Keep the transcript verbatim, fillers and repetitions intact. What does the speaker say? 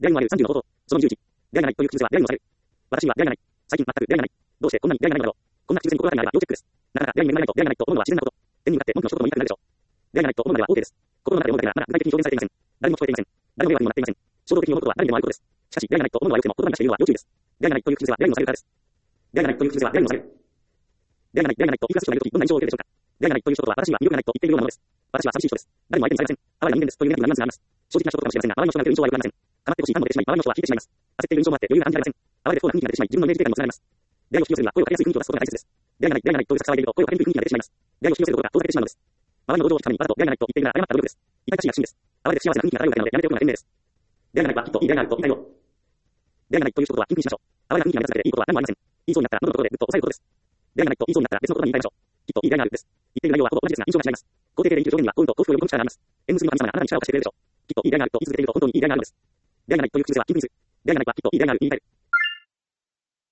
出会いのあるさんじゅうの方法。そのにじゅういち。出会いがないという口癖は出会いのされる。私には出会いがない。最近全く出会いがない。どうしてこんなに出会いがないのだろう。こんな口癖に心当たりがあれば要チェックです。なかなか出会いに恵まれないと出会いがないと思うのは自然なこと。手に向かって文句の一言も言いたくなるでしょう。出会いがないと思うまでは OK です。心の中で思うだけがまだ具体的に表現されていません。誰も聞こえていません。誰の迷惑にもなっていません。衝動的に思うことは誰にでもあることです。しかし、出会いがないと思うのはよくても言葉にしているのは要注意です。出会いがないという口癖は出会いのされるからです。出会いがないという口癖は出会いのされる。出会いがない、出会いがないと言い聞かせているとき、どんな印象を受けるでしょうか。出会いがないという一言は、私には魅力がないと言っているようなものです。私は寂しい人です。誰も相手にされません。哀れな人間です。というネガティブなニュアンスがあります。正直な人かもしれませんが、周りの人が受ける印象は良くなりません。構ってほしい感も出てしまい、周りの人は引いてしまいます。焦っている印象もあって余裕が感じられません。哀れで不幸な雰囲気が出てしまい、自分のイメージ停滞にもつながります。出会いを引き寄せるには声をかけやすい雰囲気を出すことが大切です。出会いがない、出会いがないとうるさく騒いでいると声をかけにくい雰囲気が出てしまいます。出会いを引き寄せることが遠ざけてしまうのです。周りの同情を引くためにわざと出会いがないと言っているが誤った努力です。痛々しいが真です。哀れで不幸せな雰囲気が漂うだけなのでやめておくのが賢明です。出会いがないはきっといい出会いがあると言いたいよ。出会いがないという一言は禁句にしましょう。哀れな雰囲気が目立つだけでいいことは何もありません。言いそうになったら喉のところでぐっと押さえることです。出会いがないと言いそうになったら別のことに言い換えましょう。きっといい出会いがあるです。言っている内容はほぼ同じですが印象が違います。肯定形で生きる表現には幸運と幸福を呼ぶ力があります。縁結びの神様があなたに力を貸してくれるでしょう。きっといい出会いがあると言い続けていると本当にいい出会いがあるのです。出会いがないという口癖は禁句にする。出会いがないはきっといい出会いがある言い換える。